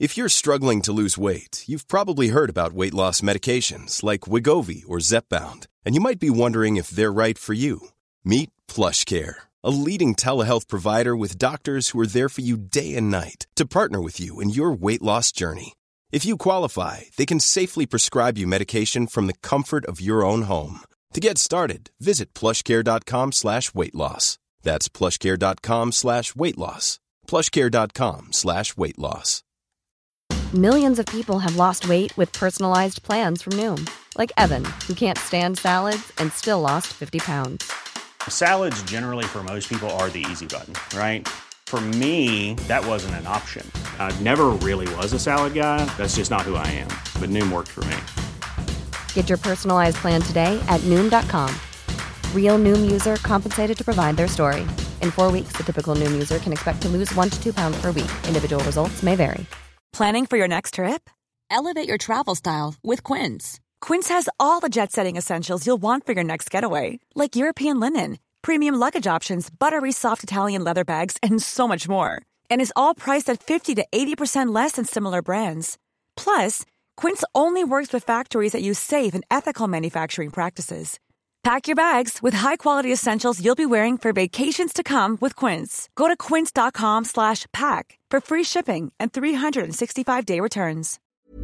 If you're struggling to lose weight, you've probably heard about weight loss medications like Wegovy or Zepbound, and you might be wondering if they're right for you. Meet PlushCare, a leading telehealth provider with doctors who are there for you day and night to partner with you in your weight loss journey. If you qualify, they can safely prescribe you medication from the comfort of your own home. To get started, visit plushcare.com/weightloss. That's plushcare.com/weightloss. plushcare.com/weightloss. Millions of people have lost weight with personalized plans from Noom. Like Evan, who can't stand salads and still lost 50 pounds. Salads generally for most people are the easy button, right? For me, that wasn't an option. I never really was a salad guy. That's just not who I am. But Noom worked for me. Get your personalized plan today at Noom.com. Real Noom user compensated to provide their story. In 4 weeks, the typical Noom user can expect to lose 1 to 2 pounds per week. Individual results may vary. Planning for your next trip? Elevate your travel style with Quince. Quince has all the jet-setting essentials you'll want for your next getaway, like European linen, premium luggage options, buttery soft Italian leather bags, and so much more. And is all priced at 50 to 80% less than similar brands. Plus, Quince only works with factories that use safe and ethical manufacturing practices. Pack your bags with high-quality essentials you'll be wearing for vacations to come with Quince. Go to quince.com/pack for free shipping and 365-day returns.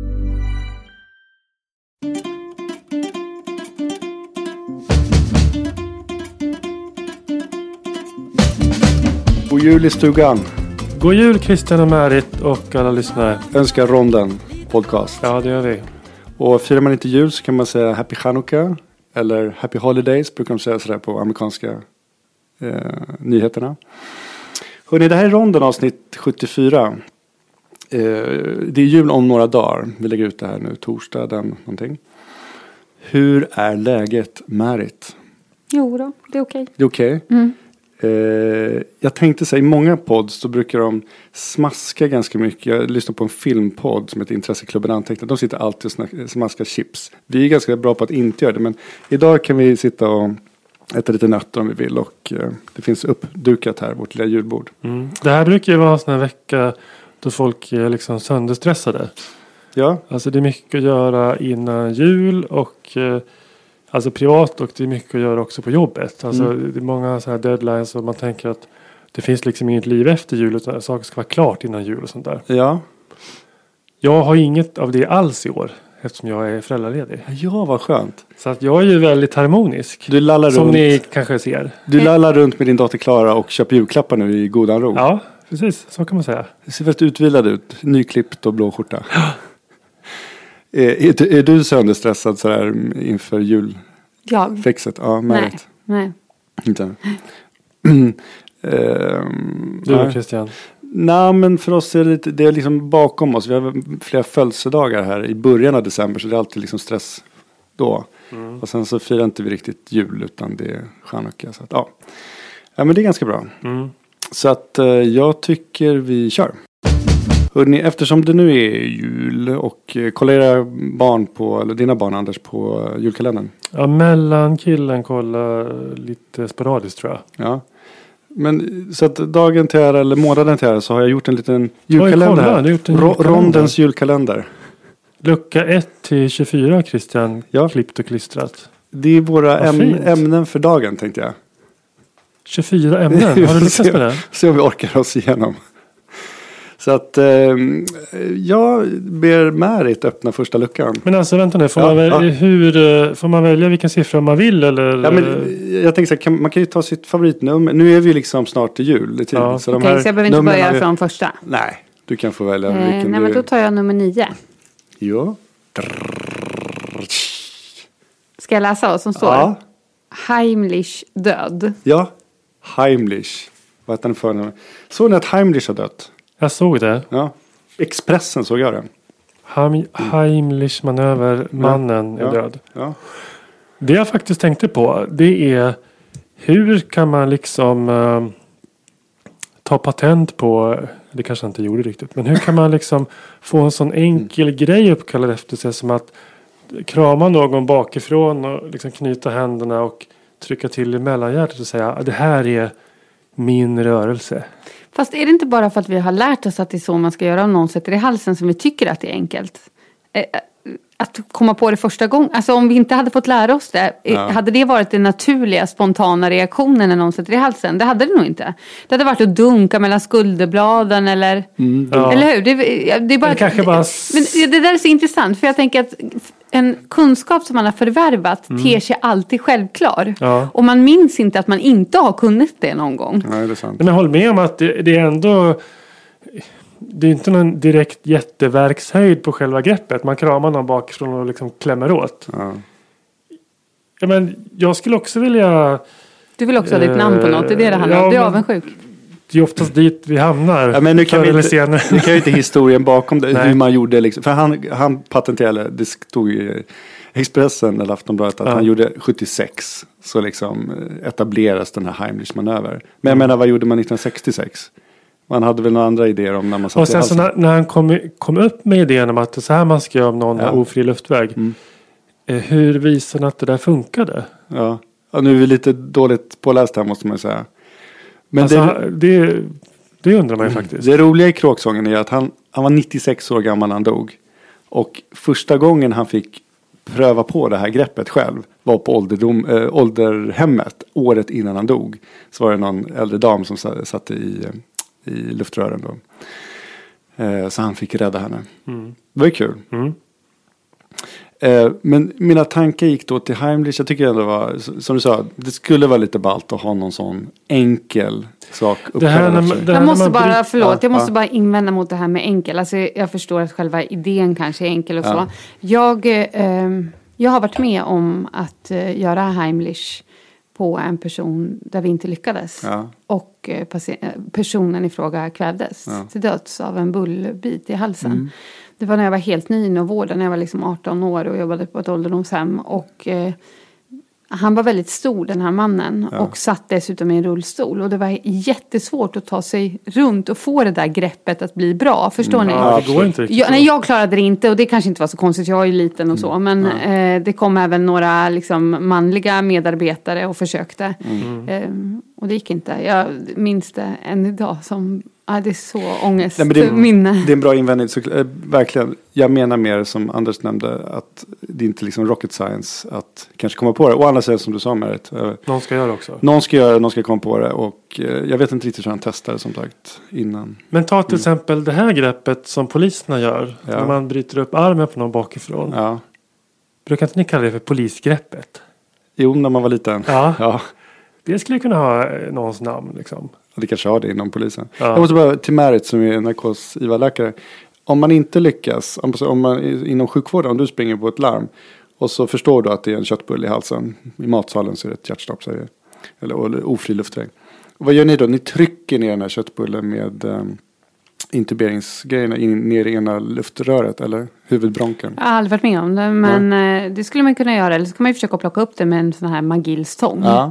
God jul i stugan. God jul Christian och Märit och alla lyssnare. Önskar Ronden podcast. Ja, det gör vi. Och firar man inte jul så kan man säga Happy Chanukka. Eller Happy Holidays brukar de säga sådär på amerikanska nyheterna. Hörrni, det här är Ronden avsnitt 74. Det är jul om några dagar. Vi lägger ut det här nu, torsdag, den någonting. Hur är läget, Märit? Jo då, det är okej. Det är okej? Mm. Jag tänkte säga, i många pods så brukar de smaska ganska mycket. Jag lyssnar på en filmpodd som heter Intresseklubben Antecknat. De sitter alltid och smaskar chips. Vi är ganska bra på att inte göra det, men idag kan vi sitta och äta lite nötter om vi vill. Och det finns uppdukat här, vårt lilla julbord. Mm. Det här brukar ju vara en sån här vecka då folk är liksom sönderstressade. Ja. Alltså det är mycket att göra innan jul och alltså privat, och det är mycket att göra också på jobbet. Alltså det är många så här deadlines och man tänker att det finns liksom inget liv efter jul utan saker ska vara klart innan jul och sånt där. Ja. Jag har inget av det alls i år eftersom jag är föräldraledig. Ja, vad skönt. Så att jag är ju väldigt harmonisk. Du lallar som runt. Ni kanske ser. Du lallar runt med din dotter Klara och köper julklappar nu i godan ro. Ja, precis. Så kan man säga. Det ser väldigt utvilad ut. Nyklippt och blå skjorta. Ja. Är du sönderstressad så här inför julfixet? Ja, Märit. Nej. Inte. Du och Christian? Nej, men för oss är det är liksom bakom oss. Vi har flera födelsedagar här i början av december, så det är alltid liksom stress då. Mm. Och sen så firar inte vi riktigt jul utan det är Chanukka. Så att, ja, men det är ganska bra. Mm. Så att jag tycker vi kör. Hörrni, eftersom det nu är jul och kollar era barn på, eller dina barn Anders, på julkalendern? Ja, mellan killen kollar lite sporadiskt tror jag. Ja. Men så att dagen till ära eller månaden till ära så har jag gjort en liten julkalender här. Rondens julkalender. Lucka 1-24 Christian, ja. Klippt och klistrat. Det är våra ämnen för dagen tänkte jag. 24 ämnen, har du lyckats med det? Se om vi orkar oss igenom. Så att jag ber Märit öppna första luckan. Men alltså vänta nu, får man välja vilken siffra man vill eller? Ja, men jag tänker så här, man kan ju ta sitt favoritnummer. Nu är vi liksom snart till jul. Ja. Så jag behöver inte börja från första. Nej, du kan få välja vilken men då tar jag nummer 9. Ja. Ska jag läsa vad som står? Ja. Heimlich död. Ja, Heimlich. Vad heter den för nu? Såg ni att Heimlich har dött? Jag såg det. Ja. Expressen såg jag det. Heimlich manöver, mannen är död. Ja. Det jag faktiskt tänkte på, det är hur kan man liksom ta patent på, det kanske jag inte gjorde riktigt, men hur kan man liksom få en sån enkel grej uppkallad efter sig som att krama någon bakifrån och liksom knyta händerna och trycka till i mellanhjärtat och säga det här är min rörelse. Fast är det inte bara för att vi har lärt oss att det är så man ska göra om någon sätter i halsen som vi tycker att det är enkelt? Att komma på det första gången. Alltså om vi inte hade fått lära oss det. Hade det varit den naturliga, spontana reaktionen när någon sätter i halsen? Det hade det nog inte. Det hade varit att dunka mellan skulderbladen eller... Eller hur? Det är bara... Men det där är så intressant. För jag tänker att en kunskap som man har förvärvat ter sig alltid självklar. Ja. Och man minns inte att man inte har kunnat det någon gång. Nej, det är sant. Men jag håller med om att det är ändå... Det är inte någon direkt jätteverkshöjd på själva greppet. Man kramar någon bakifrån och liksom klämmer åt. Ja. Ja, men jag skulle också vilja... Du vill också ha ditt namn på något. Det är det handlar om. Du är avundsjuk. Det är oftast dit vi hamnar. Ja, men nu kan vi inte historien bakom det. Hur man gjorde liksom. För han patenterade, det stod i Expressen eller Aftonbladet att han gjorde 76. Så liksom etableras den här Heimlich-manöver. Men jag menar, vad gjorde man 1966? Man hade väl några andra idéer om när man satt. Och sen så när han kom upp med idén om att det är så här man ska göra om någon har ofri luftväg. Hur visar han att det där funkade? Ja, nu är vi lite dåligt påläst här måste man säga. Men alltså, det undrar man ju faktiskt. Det roliga i kråksången är att han var 96 år gammal när han dog. Och första gången han fick pröva på det här greppet själv var på ålderhemmet året innan han dog. Så var det någon äldre dam som satt i luftrören då. Så han fick rädda henne. Det var ju kul. Men mina tankar gick då till Heimlich. Jag tycker ändå var, som du sa, det skulle vara lite ballt att ha någon sån enkel sak. Jag måste bara invända mot det här med enkel. Alltså, jag förstår att själva idén kanske är enkel och så. Jag har varit med om att göra Heimlich på en person där vi inte lyckades. Ja. Och personen i fråga kvävdes till döds av en bullbit i halsen. Det var när jag var helt ny inom vården. När jag var liksom 18 år och jobbade på ett ålderdomshem. Och han var väldigt stor, den här mannen. Ja. Och satt dessutom i en rullstol. Och det var jättesvårt att ta sig runt och få det där greppet att bli bra. Förstår ni? Ja, det går inte riktigt. Nej, jag klarade det inte. Och det kanske inte var så konstigt. Jag är ju liten och så. Men det kom även några liksom, manliga medarbetare och försökte. Och det gick inte. Jag minns det än idag som... det är så ångestminne. Det är en bra invändning. Så, verkligen. Jag menar mer som Anders nämnde att det är inte liksom rocket science att kanske komma på det. Å andra sidan som du sa Merit. Någon ska göra det också. Någon ska komma på det. Och jag vet inte riktigt hur han testade som sagt innan. Men ta till exempel det här greppet som poliserna gör. När man bryter upp armen på någon bakifrån. Ja. Brukar inte ni kalla det för polisgreppet? Jo, när man var liten. Ja. Det skulle kunna ha någons namn liksom. Det kanske har det inom polisen. Ja. Jag måste bara till Merit som är narkos-IVA-läkare. Om man inte lyckas, om man inom sjukvården, om du springer på ett larm och så förstår du att det är en köttbulle i halsen. I matsalen så är det ett hjärtstopp, eller ofri luftväg. Vad gör ni då? Ni trycker ner den här köttbullen med intuberingsgrejerna ner i ena luftröret eller huvudbronken. Jag har aldrig varit med om det, men det skulle man kunna göra. Eller så kan man ju försöka plocka upp det med en sån här magilstång. Ja.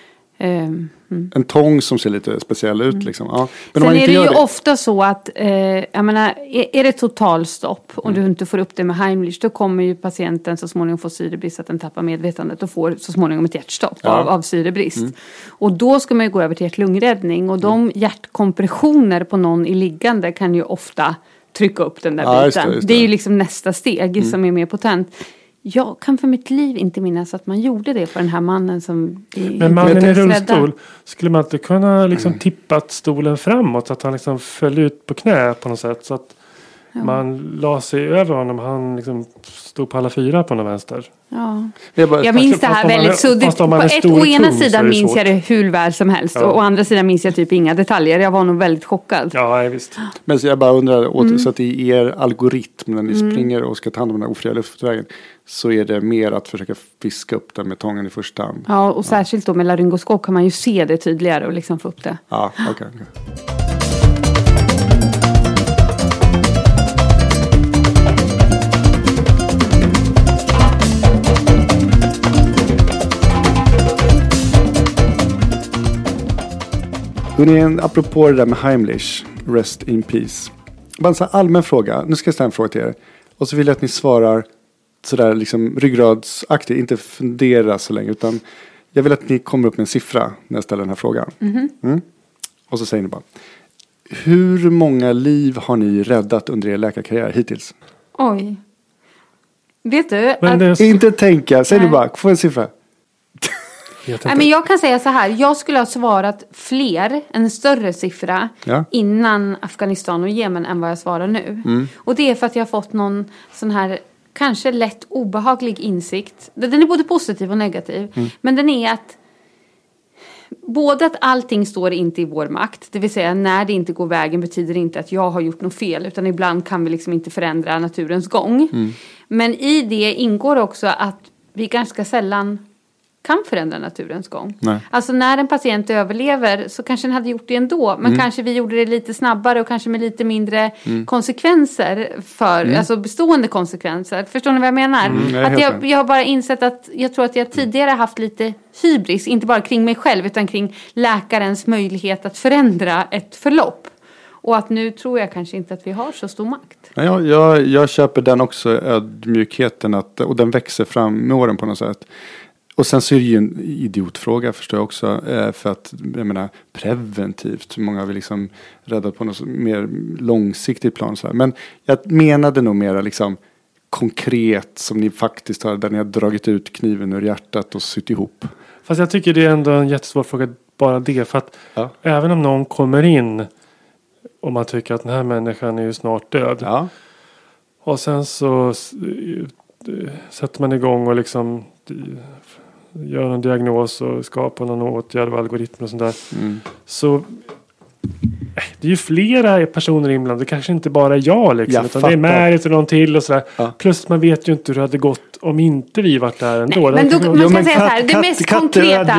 En tång som ser lite speciell ut liksom. Ja. Men sen är det ju ofta så att jag menar, är det totalstopp och du inte får upp det med Heimlich, då kommer ju patienten så småningom få syrebrist, att den tappar medvetandet och får så småningom ett hjärtstopp av syrebrist. Och då ska man ju gå över till hjärt-lungräddning och de hjärtkompressioner på någon i liggande kan ju ofta trycka upp den där biten. Just det. Det är ju liksom nästa steg som är mer potent. Jag kan för mitt liv inte minnas att man gjorde det för den här mannen som... Men mannen i rullstol, skulle man inte kunna liksom tippat stolen framåt så att han liksom föll ut på knä på något sätt så att man la sig över honom, han liksom stod på alla fyra på den vänster. Ja. Jag minns det här väldigt suddigt. Å ena sidan minns jag det hur väl som helst och å andra sidan minns jag typ inga detaljer. Jag var nog väldigt chockad. Ja, visst. Men så jag bara undrar, så att i er algoritm när ni springer och ska ta hand om den här ofria luftvägen så är det mer att försöka fiska upp den med tången i första hand. Ja, och särskilt då med laryngoskop kan man ju se det tydligare och liksom få upp det. Ja, okej. Apropå det där med Heimlich, rest in peace. Bara en sån här allmän fråga. Nu ska jag ställa en fråga till er. Och så vill jag att ni svarar sådär liksom ryggradsaktigt. Inte fundera så länge. Utan jag vill att ni kommer upp med en siffra när jag ställer den här frågan. Och så säger ni bara. Hur många liv har ni räddat under er läkarkarriär hittills? Oj. Vet du? Inte tänka, säg du bara, få en siffra. Nej, men jag kan säga så här, jag skulle ha svarat en större siffra innan Afghanistan och Jemen än vad jag svarar nu. Och det är för att jag har fått någon sån här kanske lätt obehaglig insikt. Den är både positiv och negativ. Men den är att både att allting står inte i vår makt. Det vill säga när det inte går vägen betyder det inte att jag har gjort något fel. Utan ibland kan vi liksom inte förändra naturens gång. Men i det ingår också att vi ganska sällan kan förändra naturens gång. Nej. Alltså när en patient överlever så kanske den hade gjort det ändå. Men kanske vi gjorde det lite snabbare och kanske med lite mindre konsekvenser alltså bestående konsekvenser. Förstår ni vad jag menar? Jag har bara insett att jag tror att jag tidigare haft lite hybris, inte bara kring mig själv utan kring läkarens möjlighet att förändra ett förlopp. Och att nu tror jag kanske inte att vi har så stor makt. Jag köper den också, ödmjukheten och den växer fram med åren på något sätt. Och sen så är det ju en idiotfråga förstår jag också. För att, jag menar, preventivt. Många har vi liksom räddat på något mer långsiktigt plan. Så här. Men jag menade nog mera liksom konkret som ni faktiskt har. Där ni har dragit ut kniven ur hjärtat och sytt ihop. Fast jag tycker det är ändå en jättesvår fråga bara det. För att även om någon kommer in och man tycker att den här människan är ju snart död. Ja. Och sen så sätter man igång och liksom gör en diagnos och skapar någon åtgärd och algoritmer och sånt där. Så det är ju flera personer inblandade. Det kanske inte bara är jag liksom. Utan det är Märit och någon till och sådär. Plus man vet ju inte hur det hade gått om inte vi varit där ändå. Nej, men man kan säga så här. Det mest konkreta.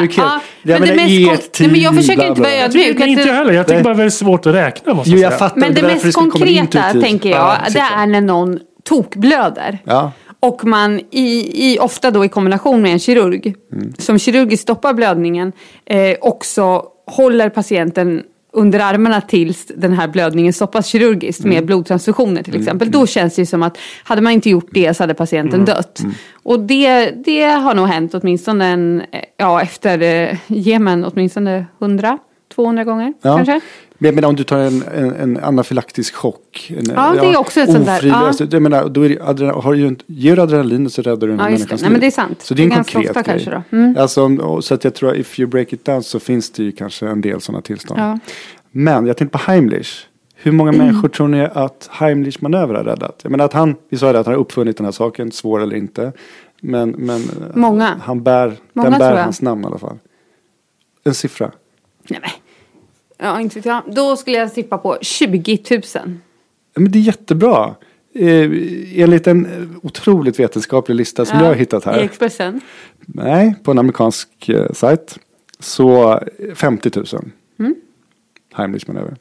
Men jag försöker inte vara ödmjuk. Inte jag heller. Jag tycker bara det är svårt att räkna. Måste jag säga. Men det mest konkreta tänker jag. Det är när någon tokblöder. Ja. Och man ofta då i kombination med en kirurg som kirurgiskt stoppar blödningen också håller patienten under armarna tills den här blödningen stoppas kirurgiskt med blodtransfusioner till exempel. Då känns det ju som att hade man inte gjort det så hade patienten dött. Och det har nog hänt åtminstone efter Jemen åtminstone 100-200 gånger kanske. Men om du tar en anafylaktisk chock. Det är också ett sånt där. Jag menar, då ger du adrenalin och så räddar du en människans liv. Nej, men det är sant. Så det är en konkret ofta grej. Kanske då. Alltså, så att jag tror if you break it down så finns det ju kanske en del sådana tillstånd. Ja. Men jag tänkte på Heimlich. Hur många människor tror ni att Heimlich manöver har räddat? Jag menar att vi sa det att han har uppfunnit den här saken, svår eller inte. Men många. Den bär hans namn i alla fall. En siffra. Nej, men. Ja, inte vet jag. Då skulle jag tippa på 20 000. Men det är jättebra. Enligt en otroligt vetenskaplig lista som jag har hittat här. I Expressen? Nej, på en amerikansk sajt. Så 50 000. Heimlich manöver.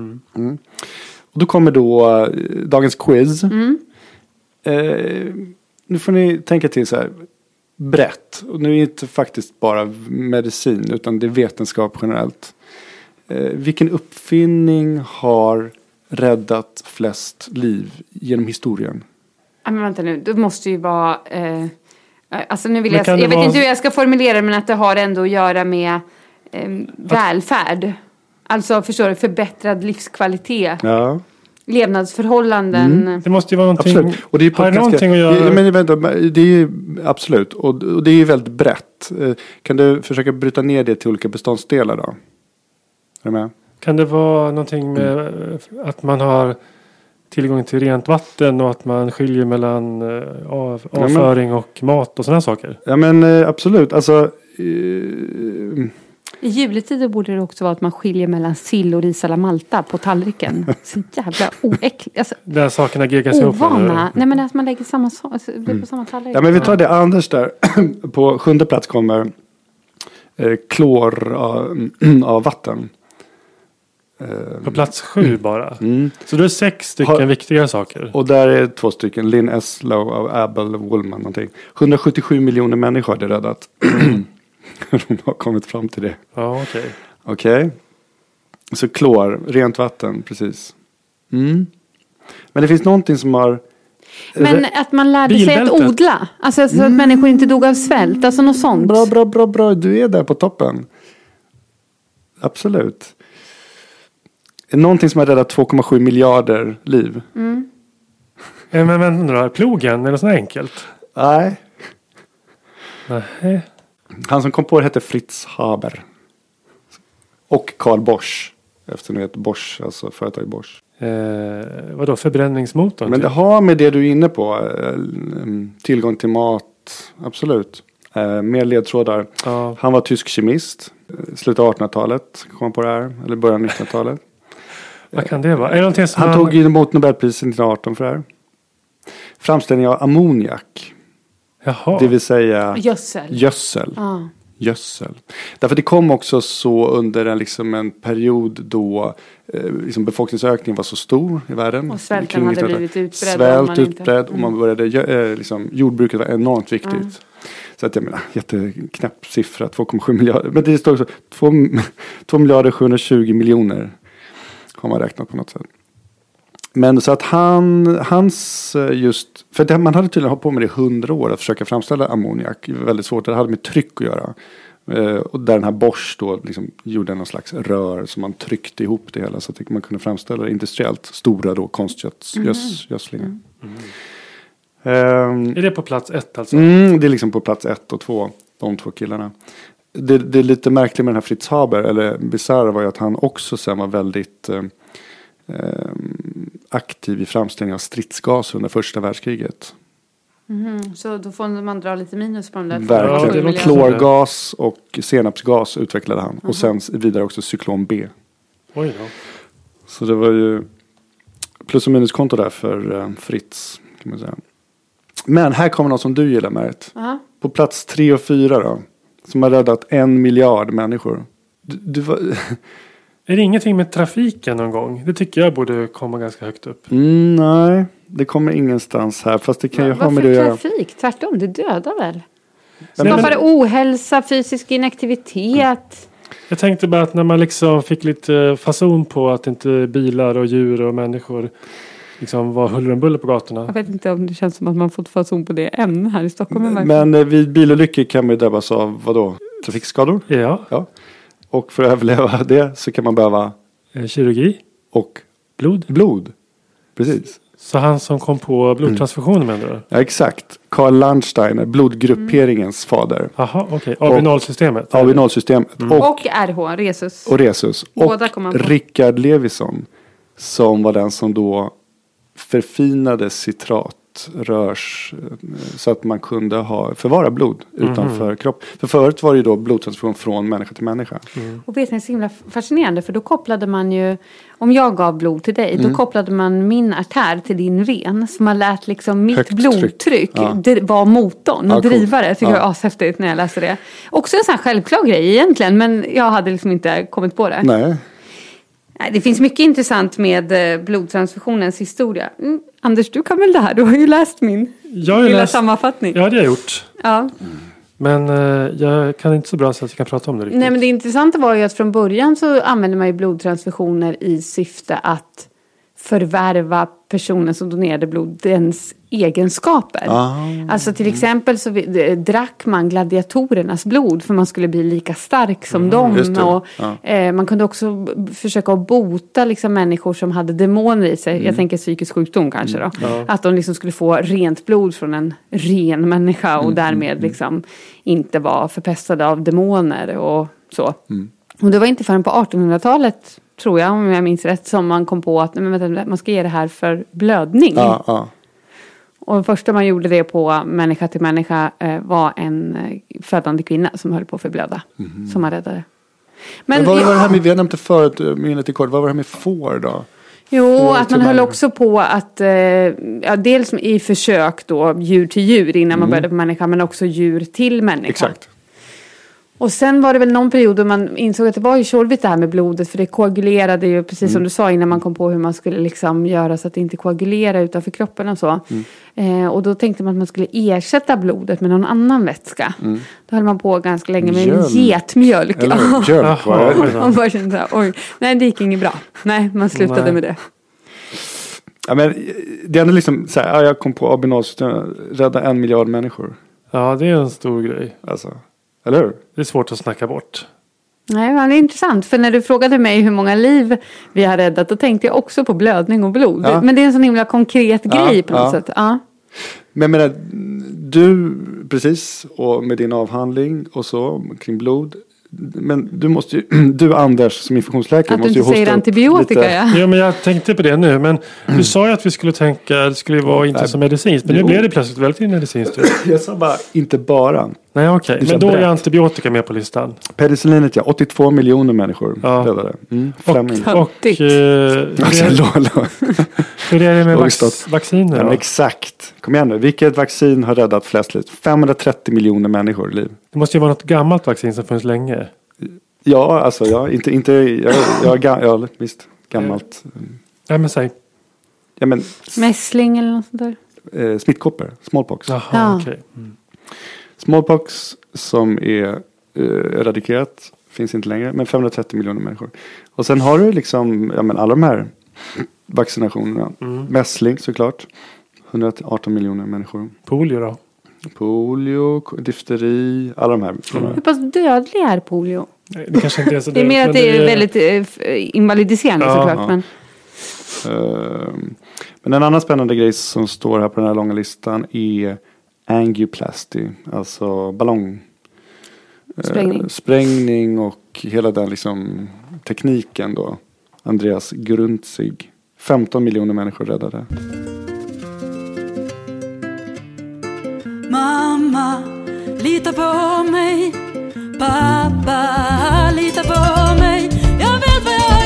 Och då kommer då dagens quiz. Nu får ni tänka till så här. Brett. Och nu är det inte faktiskt bara medicin utan det är vetenskap generellt. Vilken uppfinning har räddat flest liv genom historien? Men vänta nu, det måste ju vara alltså nu vill jag vet inte hur jag ska formulera det, men att det har ändå att göra med välfärd. Alltså förstår du, förbättrad livskvalitet. Ja. Levnadsförhållanden. Det måste ju vara någonting. Absolut. Och det är har någonting att göra? Det är ju absolut. Och det är ju väldigt brett. Kan du försöka bryta ner det till olika beståndsdelar då? Är du med? Kan det vara någonting med att man har tillgång till rent vatten och att man skiljer mellan avföring och mat och sådana saker? Ja men absolut. Alltså, i juletider borde det också vara att man skiljer mellan sill och ris alla Malta på tallriken. Så jävla oäckligt. Alltså, där sakerna geggas ihop. Nej men att man lägger samma på samma tallrik. Ja men vi tar det Anders där. På 7:e plats kommer klor av vatten. På plats 7 bara. Så det är 6 stycken viktiga saker. Och där är 2 stycken. Lynn Eslow och Abel Woolman någonting. 177 miljoner människor hade räddat. De har kommit fram till det. Ja, okej. Så klor, rent vatten, precis. Men det finns någonting som har... Men att man lärde sig att odla. Alltså så att människor inte dog av svält. Alltså något sånt. Bra. Du är där på toppen. Absolut. Någonting som har räddat 2,7 miljarder liv. Men vänta då, plogen, är det så enkelt? Nej. Nej. Han som kom på det hette Fritz Haber. Och Carl Bosch. Efter ni vet Bosch, alltså företag Bosch. Vadå, förbränningsmotorn? Men det har med det du är inne på. Tillgång till mat, absolut. Mer ledtrådar. Ja. Han var tysk kemist. Slutet av 1800-talet kom han på det här. Eller början av 1900-talet. Vad kan det vara? Är det någonting som Han tog emot Nobelpriset 1918 för det här. Framställning av ammoniak. Jaha. Det vill säga Gödsel. Gödsel. Därför det kom också så under en period då befolkningsökningen var så stor i världen. Och svälten hade blivit utbredd. Svält utbredd och man började, jordbruket var enormt viktigt. Så att jag menar, jätteknäpp siffra, 2,7 miljarder. Men det står också 2 miljarder 720 miljoner har man räknat på något sätt. Men så att hans just, för man hade tydligen hållit på med det i 100 år att försöka framställa ammoniak. Väldigt svårt, det hade med tryck att göra. Och där den här Bosch då gjorde någon slags rör som man tryckte ihop det hela så att man kunde framställa det industriellt. Stora då konstgödslingar. Är det på plats 1 alltså? Det är liksom på plats 1 och 2, de 2 killarna. Det är lite märkligt med den här Fritz Haber, eller bisarra var ju att han också sen var väldigt aktiv i framställning av stridsgas under första världskriget. Så då får man dra lite minus på de där. Verkligen. Ja, klorgas och senapsgas utvecklade han. Och sen vidare också cyklon B. Oj då. Så det var ju plus- och minuskonto där för Fritz, kan man säga. Men här kommer något som du gillar, Märt. På plats 3 och 4 då. Som har räddat 1 miljard människor. Är det ingenting med trafiken någon gång? Det tycker jag borde komma ganska högt upp. Nej, det kommer ingenstans här. Fast det kan ju ha med det att göra. Varför trafik? Tvärtom, det dödar väl? Skapar ohälsa, fysisk inaktivitet. Jag tänkte bara att när man liksom fick lite fason på att inte bilar och djur och människor var huller om buller på gatorna. Jag vet inte om det känns som att man fått fason på det än här i Stockholm. Men vid bilolyckor kan man ju drabbas av vadå? Trafikskador? Ja. Och för att överleva det så kan man behöva kirurgi och blod. Precis. Så han som kom på blodtransfusioner menar du? Ja, exakt. Karl Landsteiner, blodgrupperingens fader. Jaha, okej. AB0-systemet. AB0-systemet. Och RH, Resus. Båda kom man på. Rickard Levinson som var den som då förfinade citratrörs så att man kunde förvara blod utanför kropp. För förut var det ju då blodtransfusion från människa till människa. Och vet ni, det är så himla fascinerande för då kopplade man ju, om jag gav blod till dig, då kopplade man min artär till din ven. Så man lät liksom mitt blodtryck vara motorn och driva det. Tycker jag är ashäftigt när jag läste det. Också en sån här självklar grej egentligen, men jag hade liksom inte kommit på det. Nej. Det finns mycket intressant med blodtransfusionens historia. Anders, du kan väl det här? Du har ju läst min lilla sammanfattning. Ja, det har jag gjort. Ja. Men jag kan inte så bra så att jag kan prata om det riktigt. Nej, men det intressanta var ju att från början så använde man ju blodtransfusioner i syfte att förvärva personen som donerade blodens egenskaper. Alltså till exempel så drack man gladiatorernas blod för man skulle bli lika stark som dem. Och, man kunde också försöka bota liksom människor som hade demoner i sig. Jag tänker psykisk sjukdom kanske då. Att de liksom skulle få rent blod från en ren människa och därmed liksom inte vara förpestade av demoner och så. Och det var inte förrän på 1800-talet, tror jag, om jag minns rätt, som man kom på att man ska ge det här för blödning. Och det första man gjorde det på människa till människa var en födande kvinna som höll på att förblöda. Som man räddade. Men vad var det här med, vi har nämnt det förut, minnet i kort, vad var det här med får då? Jo, att man höll också på att, dels i försök då, djur till djur innan man började på människa, men också djur till människa. Exakt. Och sen var det väl någon period då man insåg att det var ju tjorvigt det här med blodet. För det koagulerade ju, precis som du sa innan man kom på hur man skulle liksom göra så att det inte koagulerar utanför kroppen och så. Och då tänkte man att man skulle ersätta blodet med någon annan vätska. Då höll man på ganska länge med getmjölk. Eller mjölk, man bara kände så här, oj, nej det gick inget bra. Nej, man slutade med det. Ja, men det är ändå liksom så här, jag kom på AB0-systemet, rädda 1 miljard människor. Ja, det är en stor grej. Alltså, eller hur? Det är svårt att snacka bort. Nej, men det är intressant. För när du frågade mig hur många liv vi har räddat, då tänkte jag också på blödning och blod. Ja. Men det är en sån himla konkret grej på något sätt. Ja. Men jag menar, du, precis, och med din avhandling och så kring blod. Men du måste ju, du Anders som infektionsläkare måste ju hosta upp. Att du inte säger antibiotika, lite. Ja, men jag tänkte på det nu. Men du sa ju att vi skulle tänka, det skulle vara inte som medicinskt. Men nu blev det plötsligt väldigt medicinskt. Jag sa bara, inte bara. Nej, okej. Men då är antibiotika med på listan. Penicillinet, 82 miljoner människor räddade. Hur är det med vacciner? Ja, exakt. Kom igen nu. Vilket vaccin har räddat flest liv? 530 miljoner människor liv. Det måste ju vara något gammalt vaccin som funnits länge. Ja, alltså visst. Gammalt. Nej, men säg. Ja, men, mässling eller något sånt där? Smittkoppor. Smallpox. Jaha, okej. Smallpox som är eradikerat. Finns inte längre. Men 530 miljoner människor. Och sen har du liksom, alla de här vaccinationerna. Mässling såklart. 118 miljoner människor. Polio då? Polio, difteri, alla de här. Hur pass dödlig är polio? Nej, det kanske inte är så det är mer att det är väldigt invalidiserande såklart. Ja. Men en annan spännande grej som står här på den här långa listan är angioplasty. Alltså ballong. Sprängning och hela den liksom tekniken då. Andreas Grundzig. 15 miljoner människor räddade. Mamma, lita på mig. Pappa, lita på mig. Jag vet vad jag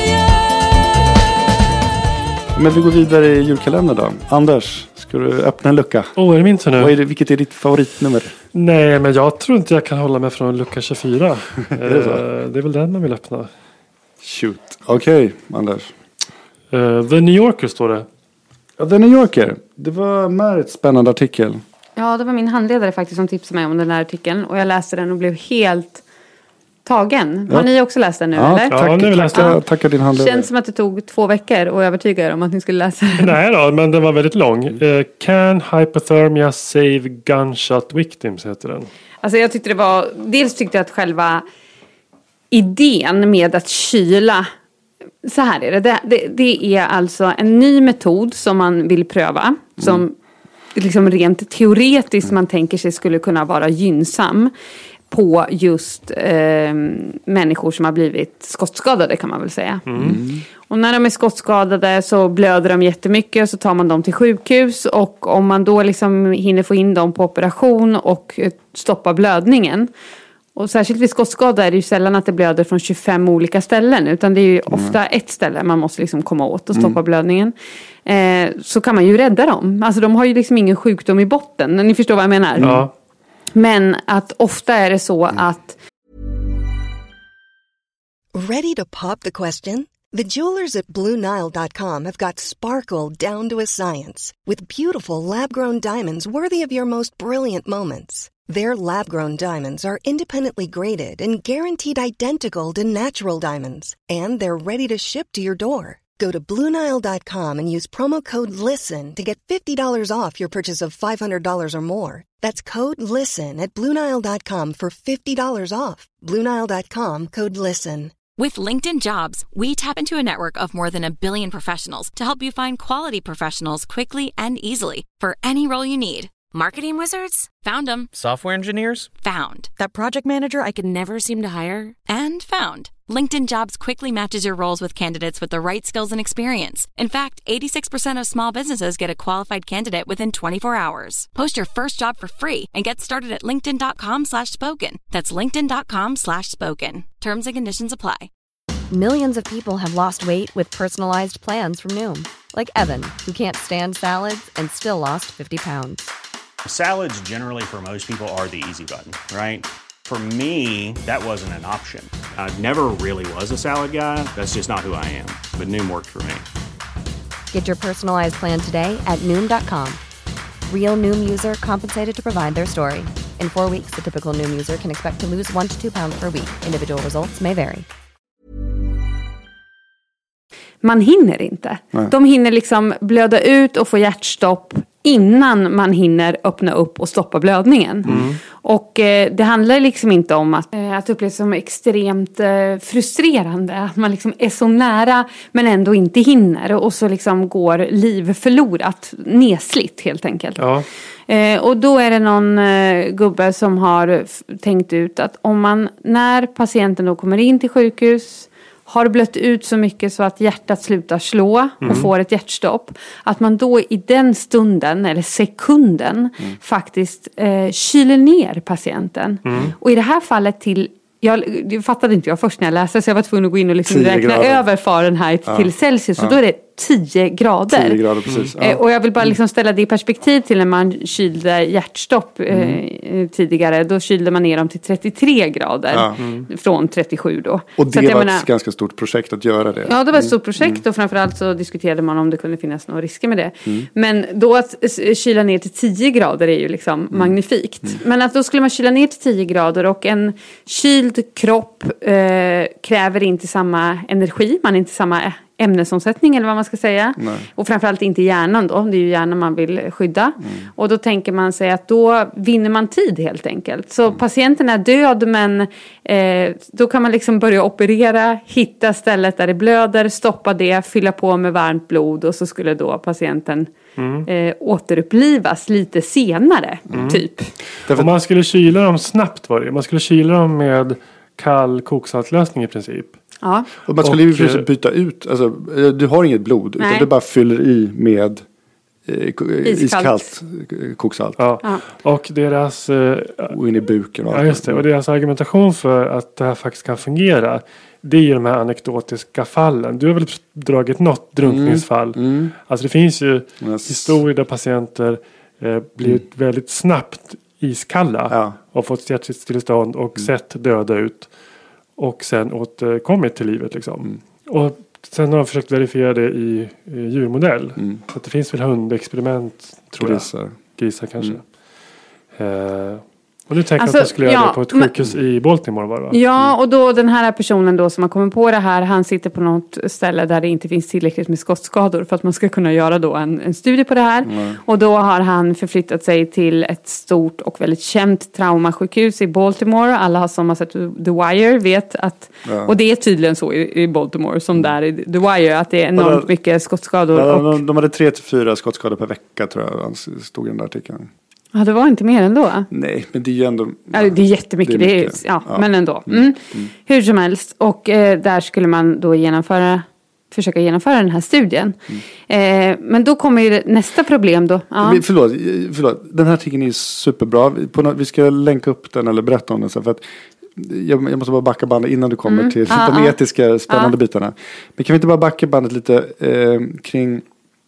gör. Men vi går vidare i julkalendern då. Anders, ska du öppna en lucka? Är det min tur nu? Vilket är ditt favoritnummer? Nej, men jag tror inte jag kan hålla mig från lucka 24. Det är väl den man vill öppna. Shoot. Okej, Anders. The New Yorker står det. Ja, The New Yorker. Det var med ett spännande artikel. Ja, det var min handledare faktiskt som tipsade mig om den här artikeln. Och jag läste den och blev helt tagen. Har ni också läst den nu, eller? Tackar din handledare. Känns som att det tog 2 veckor och övertyga er om att ni skulle läsa den. Nej då, men den var väldigt lång. Can hypothermia save gunshot victims heter den. Alltså jag tyckte det var... Dels tyckte jag att själva idén med att kyla... Så här är det. Det är alltså en ny metod som man vill pröva. Som liksom rent teoretiskt man tänker sig skulle kunna vara gynnsam på just människor som har blivit skottskadade, kan man väl säga. Och när de är skottskadade så blöder de jättemycket och så tar man dem till sjukhus, och om man då liksom hinner få in dem på operation och stoppa blödningen, och särskilt vid skottskada är det ju sällan att det blöder från 25 olika ställen, utan det är ju ofta ett ställe man måste liksom komma åt och stoppa blödningen. Så kan man ju rädda dem. Alltså de har ju liksom ingen sjukdom i botten. Ni förstår vad jag menar? Ja. Men att ofta är det så att... Ready to pop the question? The jewelers at BlueNile.com have got sparkle down to a science with beautiful lab-grown diamonds worthy of your most brilliant moments. Their lab-grown diamonds are independently graded and guaranteed identical to natural diamonds. And they're ready to ship to your door. Go to BlueNile.com and use promo code LISTEN to get $50 off your purchase of $500 or more. That's code LISTEN at BlueNile.com for $50 off. BlueNile.com, code LISTEN. With LinkedIn Jobs, we tap into a network of more than 1 billion professionals to help you find quality professionals quickly and easily for any role you need. Marketing wizards? Found them. Software engineers? Found. That project manager I could never seem to hire? And found. LinkedIn Jobs quickly matches your roles with candidates with the right skills and experience. In fact, 86% of small businesses get a qualified candidate within 24 hours. Post your first job for free and get started at linkedin.com/spoken. That's linkedin.com/spoken. Terms and conditions apply. Millions of people have lost weight with personalized plans from Noom. Like Evan, who can't stand salads and still lost 50 pounds. Salads generally for most people are the easy button, right? For me, that wasn't an option. I never really was a salad guy. That's just not who I am. But Noom worked for me. Get your personalized plan today at Noom.com. Real Noom user compensated to provide their story. In 4 weeks, the typical Noom user can expect to lose 1 to 2 pounds per week. Individual results may vary. Man hinner inte. Nej. De hinner liksom blöda ut och få hjärtstopp innan man hinner öppna upp och stoppa blödningen. Och det handlar liksom inte om att uppleva som extremt frustrerande. Att man liksom är så nära men ändå inte hinner. Och så liksom går liv förlorat, nesligt helt enkelt. Ja. Och då är det någon gubbe som har tänkt ut att när patienten då kommer in till sjukhus, har blött ut så mycket så att hjärtat slutar slå och får ett hjärtstopp. Att man då i den stunden eller sekunden faktiskt kyler ner patienten. Och i det här fallet det fattade inte jag först när jag läste, så jag var tvungen att gå in och liksom räkna över Fahrenheit till Celsius. Så då är det 10 grader. 10 grader, precis. Och jag vill bara liksom ställa det i perspektiv till när man kylde hjärtstopp tidigare. Då kylde man ner dem till 33 grader från 37 då. Och det var ett ganska stort projekt att göra det. Ja, det var ett stort projekt och framförallt så diskuterade man om det kunde finnas några risker med det. Men då att kyla ner till 10 grader är ju liksom magnifikt. Men att då skulle man kyla ner till 10 grader och en kyld kropp kräver inte samma energi, man är inte samma ämnesomsättning eller vad man ska säga. Nej. Och framförallt inte hjärnan då. Det är ju hjärnan man vill skydda. Och då tänker man sig att då vinner man tid helt enkelt. Så patienten är död men då kan man liksom börja operera, hitta stället där det blöder, stoppa det, fylla på med varmt blod och så skulle då patienten återupplivas lite senare typ. Om man skulle kyla dem snabbt var det. Man skulle kyla dem med kall koksaltlösning i princip. Ja. Och man skulle ju byta ut, alltså du har inget blod utan du bara fyller i med iskallt koksalt. Ja. Och deras och in i buken och ja, just det. Och deras argumentation för att det här faktiskt kan fungera, det är ju de här anekdotiska fallen. Du har väl dragit något drunkningsfall. Alltså det finns ju historier där patienter blivit väldigt snabbt iskalla och fått hjärtstillestånd och sett döda ut. Och sen återkommit till livet liksom. Och sen har de försökt verifiera det i djurmodell. Så att det finns väl hundexperiment, tror jag. Grisar kanske. Och nu tänker jag att jag skulle göra det på ett sjukhus i Baltimore, va? Ja, och då den här personen då som har kommit på det här, han sitter på något ställe där det inte finns tillräckligt med skottskador för att man ska kunna göra då en studie på det här. Och då har han förflyttat sig till ett stort och väldigt känt traumasjukhus i Baltimore. Alla som har sett The Wire vet att, och det är tydligen så i Baltimore som där i The Wire, att det är enormt mycket skottskador. Ja, de hade 3-4 skottskador per vecka tror jag, stod i den där artikeln. Ja, det var inte mer ändå. Nej, men det är ju ändå... Ja, det är jättemycket. Det är mycket. Men ändå. Hur som helst. Och där skulle man då försöka genomföra den här studien. Men då kommer ju nästa problem då. Ja. Förlåt. Den här artikeln är superbra. Vi ska länka upp den eller berätta om den. För att jag måste bara backa bandet innan du kommer till de etiska spännande bitarna. Men kan vi inte bara backa bandet lite kring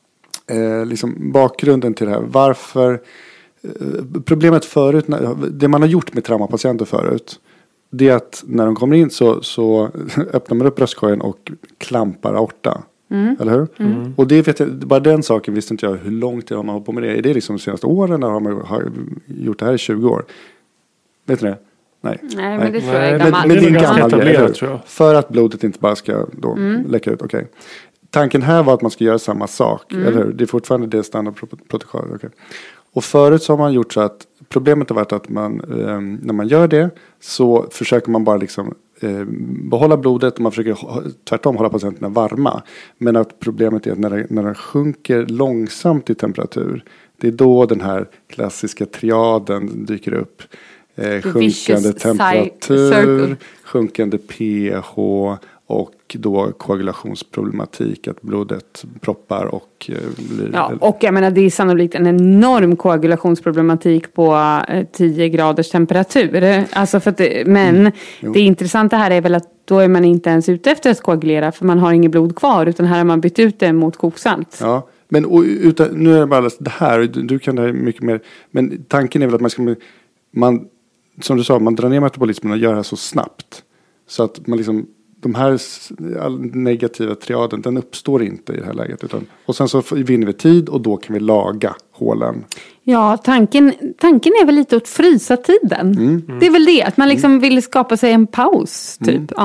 liksom bakgrunden till det här? Varför... Problemet förut, det man har gjort med traumapatienter förut, det är att när de kommer in så öppnar man upp bröstkorgen och klampar aorta. Eller hur? Och det vet jag, bara den saken visste inte jag hur långt det har man hållit på med det. Är det liksom de senaste åren när man har gjort det här i 20 år? Vet du det? Nej, men det tror jag är gammalt. Men det är gammalt grej, tror jag. För att blodet inte bara ska då läcka ut, okej. Tanken här var att man ska göra samma sak, eller hur? Det är fortfarande det standardprotokollet, okej. Och förut så har man gjort så att problemet har varit att man, när man gör det så försöker man bara liksom behålla blodet och man försöker tvärtom hålla patienterna varma. Men att problemet är att när den sjunker långsamt i temperatur, det är då den här klassiska triaden dyker upp. Sjunkande temperatur, sjunkande pH och då koagulationsproblematik, att blodet proppar och blir... Ja, och jag menar det är sannolikt en enorm koagulationsproblematik på 10 graders temperatur. Alltså för att det intressanta här är väl att då är man inte ens ute efter att koagulera för man har inget blod kvar, utan här har man bytt ut det mot koksalt. Ja, men nu är det bara det här, du kan det här mycket mer, men tanken är väl att man som du sa, man drar ner metabolismen och gör det här så snabbt så att man liksom de här negativa triaden, den uppstår inte i det här läget. Och sen så vinner vi tid och då kan vi laga hålen. Ja, tanken är väl lite att frysa tiden. Det är väl det, att man liksom vill skapa sig en paus typ. Ja.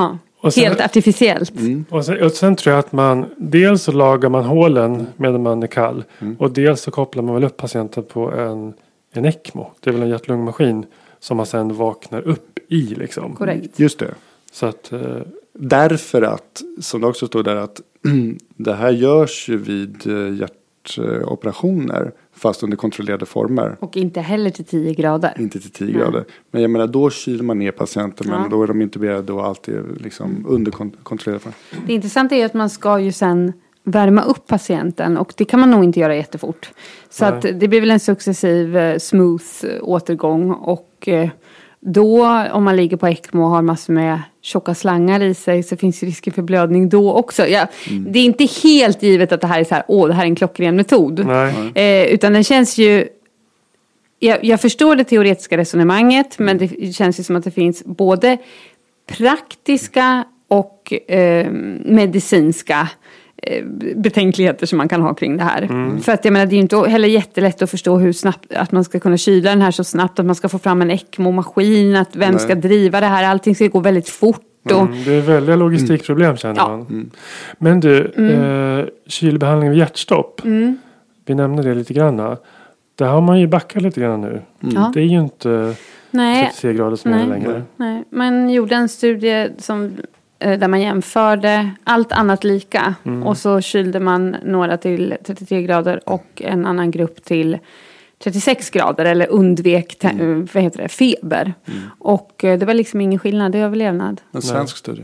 Helt artificiellt. Och sen tror jag att man dels så lagar man hålen medan man är kall. Och dels så kopplar man väl upp patienten på en ECMO. Det är väl en hjärt-lungmaskin som man sen vaknar upp i liksom. Korrekt. Just det. Så att, därför att, som det också står där, att det här görs ju vid hjärtoperationer fast under kontrollerade former. Och inte heller till 10 grader. Inte till 10 grader. Men jag menar, då kyler man ner patienten, men då är de intuberade och allt är liksom under kontrollerade former. Det intressanta är att man ska ju sen värma upp patienten och det kan man nog inte göra jättefort. Så att det blir väl en successiv smooth återgång och då om man ligger på ECMO och har massor med tjocka slangar i sig så finns ju risken för blödning då också. Det är inte helt givet att det här är så här, det här är en klockren metod. Utan den känns ju, jag förstår det teoretiska resonemanget, men det känns ju som att det finns både praktiska och medicinska betänkligheter som man kan ha kring det här. För att jag menar, det är ju inte heller jättelätt att förstå hur snabbt att man ska kunna kyla den här så snabbt, att man ska få fram en ECMO-maskin, att vem ska driva det här, allting ska gå väldigt fort. Och det är väldigt logistikproblem känner man. Men du, kylbehandling vid hjärtstopp, vi nämnde det lite grann. Där har man ju backat lite grann nu. Det är ju inte 33 grader som är längre. Nej, man gjorde en studie där man jämförde allt annat lika. Och så kylde man några till 33 grader och en annan grupp till 36 grader. Eller undvek feber. Och det var liksom ingen skillnad i överlevnad. En svensk studie.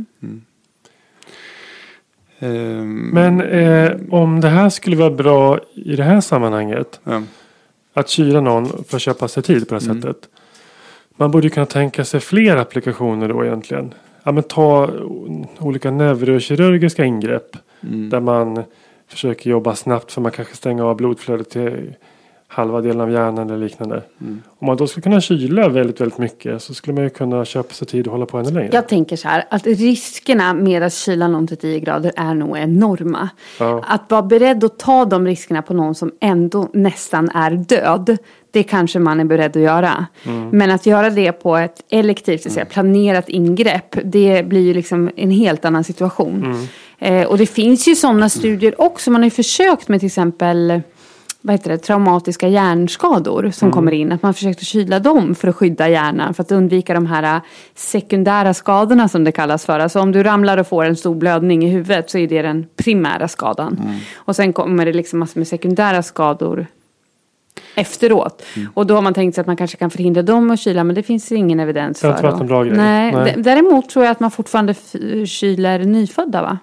Men om det här skulle vara bra i det här sammanhanget. Att kyla någon för att köpa sig tid på det här sättet. Man borde ju kunna tänka sig fler applikationer då egentligen. Ja, men ta olika neurokirurgiska ingrepp. Där man försöker jobba snabbt för man kanske stänger av blodflödet till halva delen av hjärnan eller liknande. Om man då skulle kunna kyla väldigt, väldigt mycket så skulle man ju kunna köpa sig tid och hålla på ännu längre. Jag tänker så här, att riskerna med att kyla någon till 10 grader är nog enorma. Att vara beredd att ta de riskerna på någon som ändå nästan är död, det kanske man är beredd att göra. Men att göra det på ett elektivt, planerat ingrepp, det blir ju liksom en helt annan situation. Och det finns ju sådana studier också. Man har ju försökt med till exempel traumatiska hjärnskador som kommer in. Att man försökte kyla dem för att skydda hjärnan. För att undvika de här sekundära skadorna som det kallas för. Alltså om du ramlar och får en stor blödning i huvudet så är det den primära skadan. Och sen kommer det liksom massor med sekundära skador efteråt. Och då har man tänkt sig att man kanske kan förhindra dem att kyla, men det finns ingen evidens för. Det har inte varit en bra grej. Nej. Däremot tror jag att man fortfarande kyler nyfödda, va?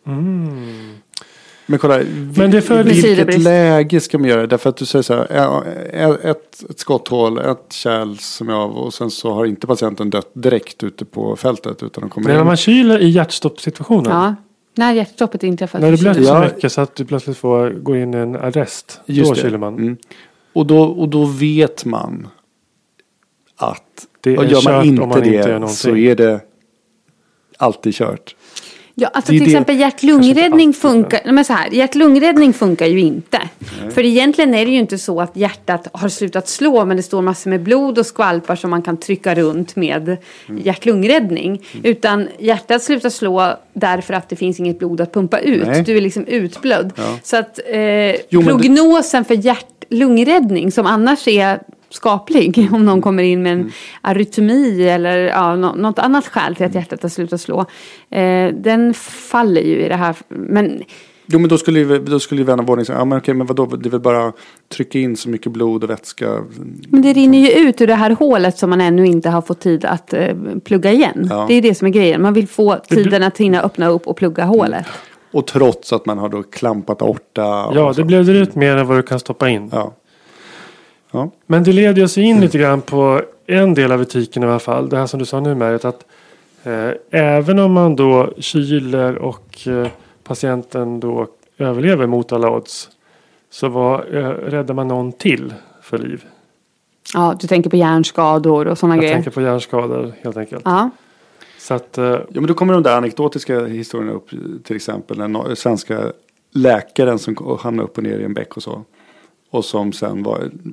Men kolla, vilket läge ska man göra? Därför att du säger så här, ett skotthål, ett kärl som är av och sen så har inte patienten dött direkt ute på fältet utan de kommer in. När man kyler i hjärtstoppsituationen? Ja, när hjärtstoppet inträffar. När det blöder så mycket så att du plötsligt får gå in i en arrest. Just då kyler man. Och då vet man att gör man inte det så är det alltid kört. Ja, alltså till exempel hjärt-lungräddning funkar. Men så här, hjärt-lungräddning funkar ju inte. Nej. För egentligen är det ju inte så att hjärtat har slutat slå, men det står massor med blod och skvalpar som man kan trycka runt med hjärt-lungräddning. Utan hjärtat slutar slå därför att det finns inget blod att pumpa ut. Nej. Du är liksom utblödd. Ja. Så att prognosen för hjärt-lungräddning som annars är skaplig om någon kommer in med en arytmi eller något annat skäl till att hjärtat har slutat slå. Den faller ju i det här. Men då skulle ju vän av ordning säga, men vadå, det är väl bara trycka in så mycket blod och vätska. Men det rinner ju ut ur det här hålet som man ännu inte har fått tid att plugga igen. Ja. Det är det som är grejen. Man vill få tiden att hinna öppna upp och plugga hålet. Och trots att man har då klampat aorta. Ja, det blöder ut mer än vad du kan stoppa in. Ja. Ja. Men det leder oss in lite grann på en del av etiken i alla fall. Det här som du sa nu med att även om man då kyler och patienten då överlever mot alla odds så räddar man någon till för liv. Ja, du tänker på hjärnskador och sådana grejer. Jag tänker på hjärnskador helt enkelt. Ja. Så att, men då kommer de där anekdotiska historierna upp, till exempel den svenska läkaren som hamnade upp och ner i en bäck och så. Och som sen var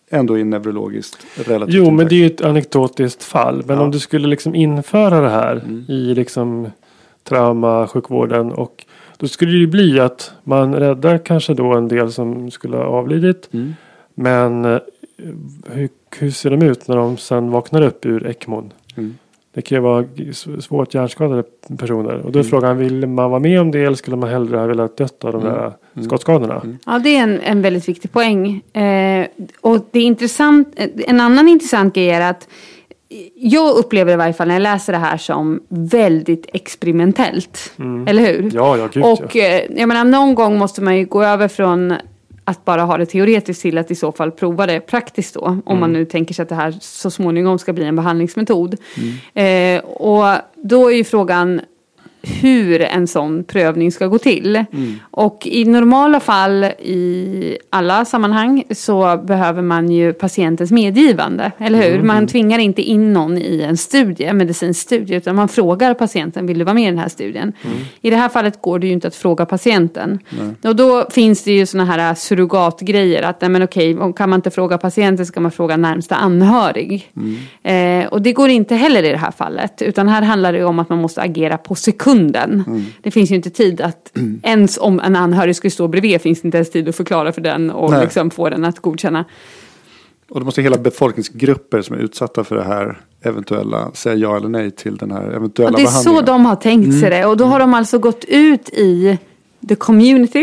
ändå är neurologiskt relativt Jo, intakt. men det är ju ett anekdotiskt fall. Men om du skulle liksom införa det här i liksom traumasjukvården, och då skulle det ju bli att man räddar kanske då en del som skulle ha avlidit. Men hur ser de ut när de sen vaknar upp ur ECMOn? Det kan ju vara svårt hjärnskadade personer. Och då är frågan, vill man vara med om det eller skulle man hellre ha velat dött av de där skottskadorna? Ja, det är en väldigt viktig poäng. Och det är intressant, en annan intressant grej är att jag upplever i varje fall när jag läser det här som väldigt experimentellt. Eller hur? Ja, gud, och jag menar, någon gång måste man ju gå över från att bara ha det teoretiskt till att i så fall prova det praktiskt då. Om man nu tänker sig att det här så småningom ska bli en behandlingsmetod. Och då är ju frågan hur en sån prövning ska gå till. Och i normala fall i alla sammanhang så behöver man ju patientens medgivande, eller hur? Man tvingar inte in någon i en studie, medicinsk studie, utan man frågar patienten, vill du vara med i den här studien? I det här fallet går det ju inte att fråga patienten. Och då finns det ju såna här surrogatgrejer att, nej men okej, kan man inte fråga patienten så kan man fråga närmsta anhörig. Och det går inte heller i det här fallet, utan här handlar det om att man måste agera på sekunden. Det finns ju inte tid att ens om en anhörig skulle stå bredvid finns det inte ens tid att förklara för den och liksom få den att godkänna. Och då måste hela befolkningsgrupper som är utsatta för det här eventuella säga ja eller nej till den här eventuella behandlingen. Det är så de har tänkt sig det. Och då har de alltså gått ut i the community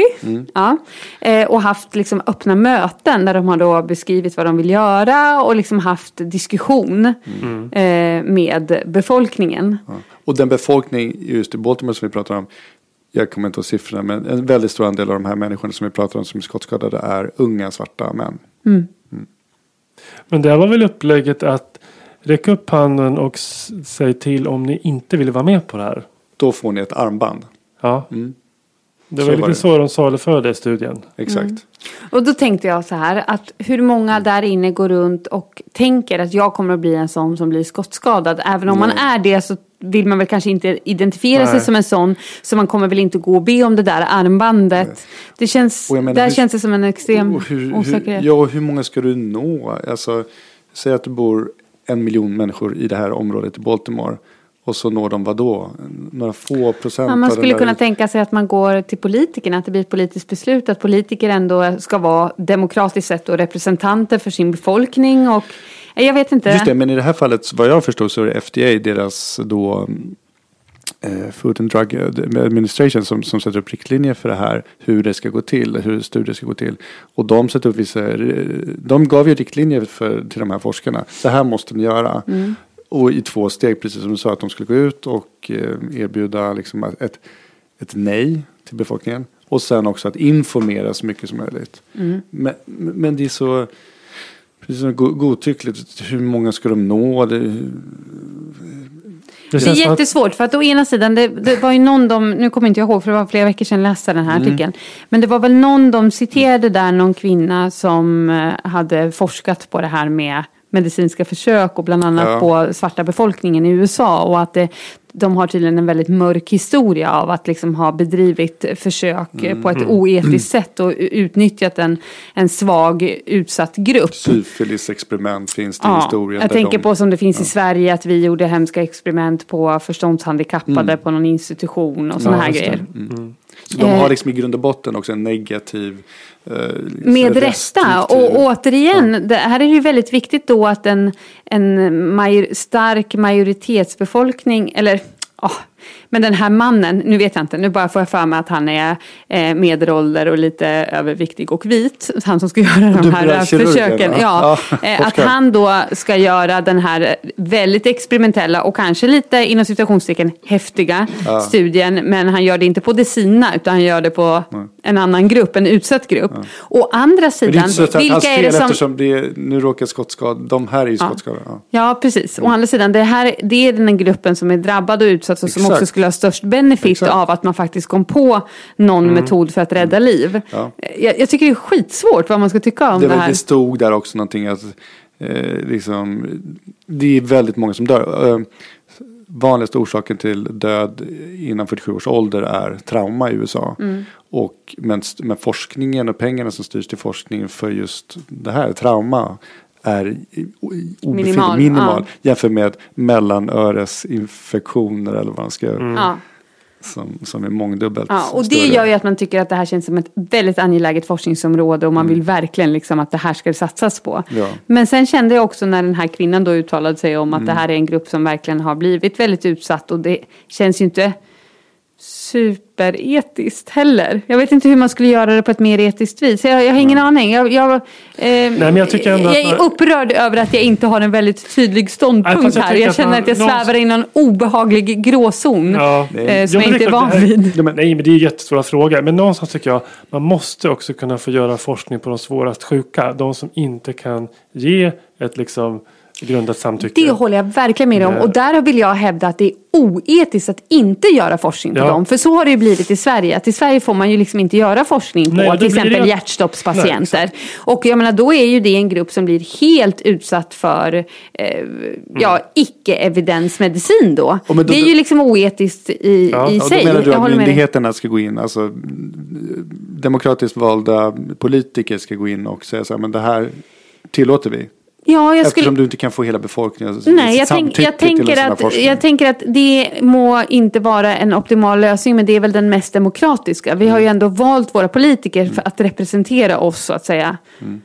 och haft liksom öppna möten där de har då beskrivit vad de vill göra och liksom haft diskussion med befolkningen. Ja. Och den befolkning just i Baltimore som vi pratar om, jag kommer inte ihåg siffrorna, men en väldigt stor andel av de här människorna som vi pratar om som är skottskadade är unga svarta män. Men det var väl upplägget att räcka upp handen och säga till om ni inte vill vara med på det här. Då får ni ett armband. Ja. Det var lite så de sa det för det i studien. Exakt. Och då tänkte jag så här, att hur många där inne går runt och tänker att jag kommer att bli en sån som blir skottskadad. Även om man är det så vill man väl kanske inte identifiera sig som en sån. Så man kommer väl inte gå och be om det där armbandet. Det känns, känns det som en extrem osäkerhet. Hur många ska du nå? Alltså, säg att du bor 1 miljon människor i det här området i Baltimore. Och så når de vad då? Några få procent. Ja, man skulle kunna tänka sig att man går till politikerna. Att det blir ett politiskt beslut. Att politiker ändå ska vara demokratiskt sett och representanter för sin befolkning. Och jag vet inte. Just det, men i det här fallet, vad jag förstår så är det FDA, deras då Food and Drug Administration som sätter upp riktlinjer för det här. Hur det ska gå till, hur studier ska gå till. Och de sätter upp de gav ju riktlinjer till de här forskarna. Så här måste ni göra. Och i 2 steg, precis som du sa, att de skulle gå ut och erbjuda liksom ett nej till befolkningen. Och sen också att informera så mycket som möjligt. Men det är så, precis som godtyckligt. Hur många ska de nå? Det är jättesvårt, för att å ena sidan det var ju någon nu kommer inte jag ihåg för det var flera veckor sedan jag läste den här artikeln. Men det var väl någon de citerade där, någon kvinna som hade forskat på det här med medicinska försök och bland annat på svarta befolkningen i USA, och att de har tydligen en väldigt mörk historia av att liksom ha bedrivit försök på ett oetiskt sätt och utnyttjat en svag utsatt grupp. Syfilis-experiment finns det i historien. Jag tänker på som det finns i Sverige, att vi gjorde hemska experiment på förståndshandikappade på någon institution och såna här grejer. Så de har liksom i grund och botten också en negativ med rätta. Och återigen, det här är ju väldigt viktigt då att en stark majoritetsbefolkning, eller men den här mannen, nu vet jag inte, nu bara får jag för mig att han är medelålder och lite överviktig och vit, han som ska göra de här försöken. Att han då ska göra den här väldigt experimentella och kanske lite inom situationstecken häftiga studien, men han gör det inte på det sina, utan han gör det på en annan grupp, en utsatt grupp. Å andra sidan, vilka är det som... Eftersom nu råkar skottskad, de här är ju skottskadade. Ja, precis. Å andra sidan, det är den gruppen som är drabbad och utsatt och som också skulle ha störst benefit av att man faktiskt kom på någon metod för att rädda liv. Jag tycker det är skitsvårt vad man ska tycka om det här. Det stod där också någonting att liksom, det är väldigt många som dör. vanligaste orsaken till död innan 47 års ålder är trauma i USA. Men forskningen och pengarna som styrs till forskning för just det här, trauma, är minimal jämfört med mellanöresinfektioner eller vad man ska som är mångdubbelt och det större. gör ju att man tycker att det här känns som ett väldigt angeläget forskningsområde och man vill verkligen liksom att det här ska satsas på. Ja. Men sen kände jag också när den här kvinnan då uttalade sig om att det här är en grupp som verkligen har blivit väldigt utsatt och det känns ju inte superetiskt heller. Jag vet inte hur man skulle göra det på ett mer etiskt vis. Jag har ingen aning. Jag är upprörd över att jag inte har en väldigt tydlig ståndpunkt här. Jag känner att jag svävar i någon obehaglig gråzon som jag inte är van vid. Nej, men det är jättesvåra frågor. Men någonstans tycker jag man måste också kunna få göra forskning på de svårast sjuka. De som inte kan ge ett liksom grundat samtycke. Det håller jag verkligen med om. Och där vill jag hävda att det är oetiskt att inte göra forskning på dem. För så har det ju blivit i Sverige. Att i Sverige får man ju liksom inte göra forskning på till exempel hjärtstoppspatienter. Och jag menar, då är ju det en grupp som blir helt utsatt för icke-evidensmedicin då. Det är ju liksom oetiskt i sig. Då menar du att myndigheterna ska gå in, alltså demokratiskt valda politiker ska gå in och säga så här, men det här tillåter vi. Ja, eftersom du inte kan få hela befolkningen. Nej, jag tänker att det må inte vara en optimal lösning, men det är väl den mest demokratiska. Vi har ju ändå valt våra politiker för att representera oss, så att säga.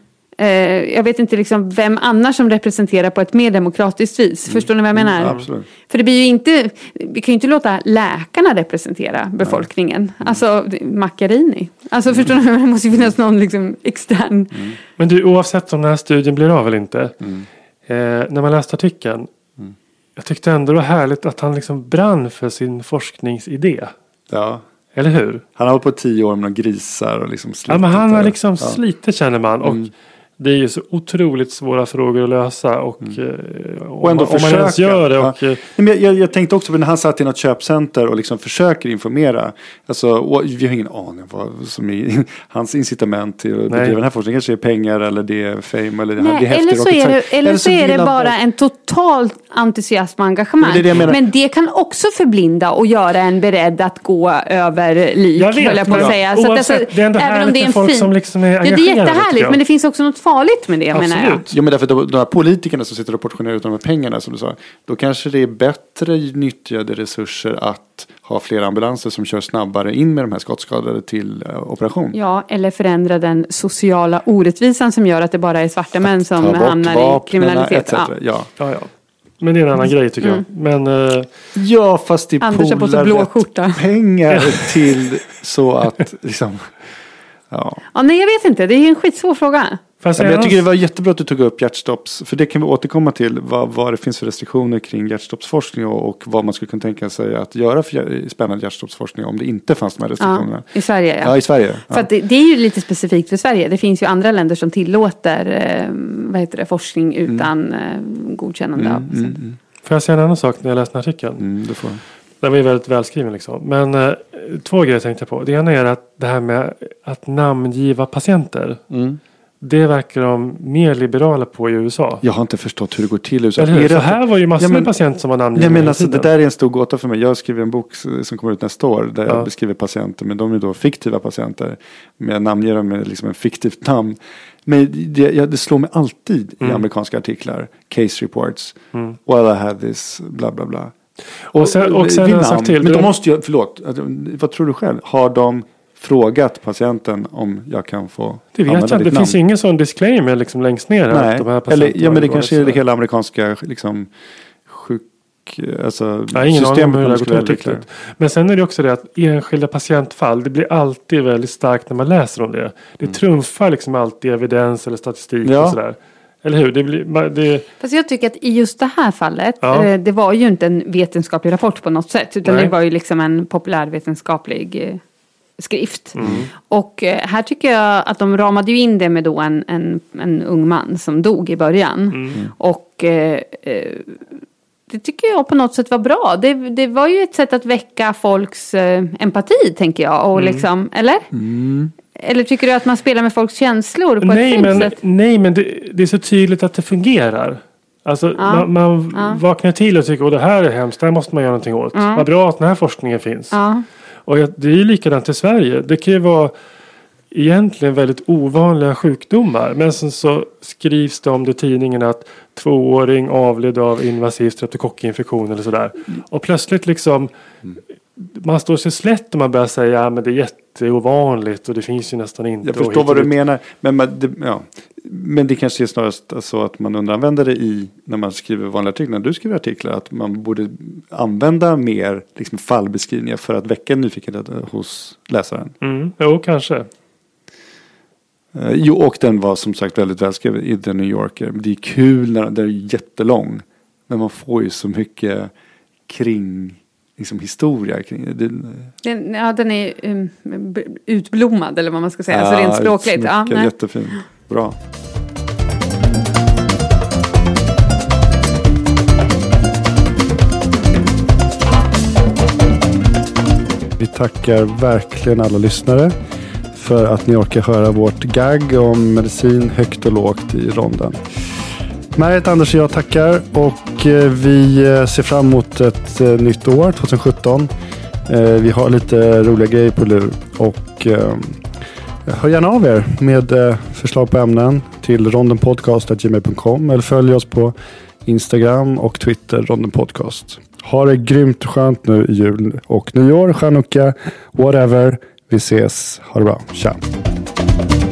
Jag vet inte liksom vem annars som representerar på ett mer demokratiskt vis. Förstår ni vad jag menar? Absolut. För det blir ju inte, vi kan ju inte låta läkarna representera befolkningen. Alltså Macchiarini. Alltså förstår ni, det måste ju finnas någon liksom extern. Men du, oavsett om den här studien blir av eller inte. När man läste artikeln. Jag tyckte ändå det var härligt att han liksom brann för sin forskningsidé. Ja. Eller hur? Han har hållit på 10 år med några grisar och liksom slitit. Ja, men han har liksom slitit, känner man. Och det är ju så otroligt svåra frågor att lösa. Och ändå om man ens gör det. Och, men jag tänkte också på när han satt i något köpcenter och liksom försöker informera. Alltså, vi har ingen aning vad som är hans incitament till att bedriva den här forskningen. Kanske är pengar eller det är fame eller det är häftigt. Eller så är det bara en total entusiasm och engagemang. Men det kan också förblinda och göra en beredd att gå över lik. Jag vet, på att säga. Så oavsett, det är ändå härligt med folk som liksom är engagerade. Det är jättehärligt, men det finns också något farligt med det, menar jag. Ja, men därför att de här politikerna som sitter och portionerar ut de här pengarna, som du sa, då kanske det är bättre nyttjade resurser att ha fler ambulanser som kör snabbare in med de här skottskadade till operation. Ja, eller förändra den sociala orättvisan som gör att det bara är svarta män som hamnar i kriminalitet. Ja. Men det är en annan grej tycker jag. Men, fast det polar pengar till så att liksom... nej, jag vet inte. Det är en skitsvår fråga. Men jag tycker det var jättebra att du tog upp hjärtstopps. För det kan vi återkomma till. Vad det finns för restriktioner kring hjärtstoppsforskning. Och vad man skulle kunna tänka sig att göra för spännande hjärtstoppsforskning. Om det inte fanns de här restriktionerna. I Sverige, Ja, i Sverige. För att det är ju lite specifikt för Sverige. Det finns ju andra länder som tillåter forskning utan godkännande av. Får jag säga en annan sak när jag läste artikeln? Det får. Den var ju väldigt välskriven liksom. Men 2 grejer tänkte jag på. Det ena är att det här med att namngiva patienter. Det verkar de mer liberala på i USA. Jag har inte förstått hur det går till i USA. Så här var ju massor med patienter som var namngivna. Men alltså, det där är en stor gåta för mig. Jag skriver en bok som kommer ut nästa år. Där jag beskriver patienter. Men de är då fiktiva patienter. Men jag namnger dem med liksom en fiktivt namn. Men det slår mig alltid i amerikanska artiklar. Case reports. Well, I had this, bla bla bla. Och sen en sak till. Men de måste ju, förlåt. Vad tror du själv? Har de frågat patienten om jag kan få det vet jag. Det finns ingen sån disclaimer liksom längst ner. Nej. Att de här men det kanske är det hela amerikanska liksom, systemet. Hur det går till. Men sen är det också det att enskilda patientfall, det blir alltid väldigt starkt när man läser om det. Det trumfar liksom alltid evidens eller statistik och sådär. Eller hur? Fast jag tycker att i just det här fallet, det var ju inte en vetenskaplig rapport på något sätt. Utan det var ju liksom en populärvetenskaplig skrift. Och här tycker jag att de ramade ju in det med då en ung man som dog i början. Och det tycker jag på något sätt var bra. Det var ju ett sätt att väcka folks empati, tänker jag. Och liksom, eller? Eller tycker du att man spelar med folks känslor på ett fint sätt? Nej, men det är så tydligt att det fungerar. Alltså man vaknar till och tycker att det här är hemskt, det här måste man göra någonting åt. Vad bra att den här forskningen finns. Och det är ju likadant i Sverige. Det kan ju vara egentligen väldigt ovanliga sjukdomar. Men sen så skrivs det om det i tidningen att 2-åring avled av invasiv streptokockinfektion eller sådär. Och plötsligt liksom man står sig slätt och man börjar säga men det är jätteovanligt och det finns ju nästan inte. Jag förstår vad du menar. Men det kanske är snarast så att man underanvänder det när man skriver vanliga artiklar. När du skriver artiklar att man borde använda mer liksom, fallbeskrivningar för att väcka nyfikenhet hos läsaren. Jo, kanske. Jo, och den var som sagt väldigt välskriven i The New Yorker. Det är kul när den är jättelång. Men man får ju så mycket kring liksom historia kring det. Den är utblommad eller vad man ska säga. Alltså rent språkligt. Jättefin. Bra. Vi tackar verkligen alla lyssnare för att ni orkar höra vårt gag om medicin högt och lågt i ronden. Marit, Anders och jag tackar och vi ser fram emot ett nytt år, 2017. Vi har lite roliga grejer på lur och hör gärna av er med förslag på ämnen till rondenpodcast@gmail.com eller följ oss på Instagram och Twitter, rondenpodcast. Ha det grymt skönt nu i jul och nyår, chanukka, whatever. Vi ses. Ha det bra. Tja.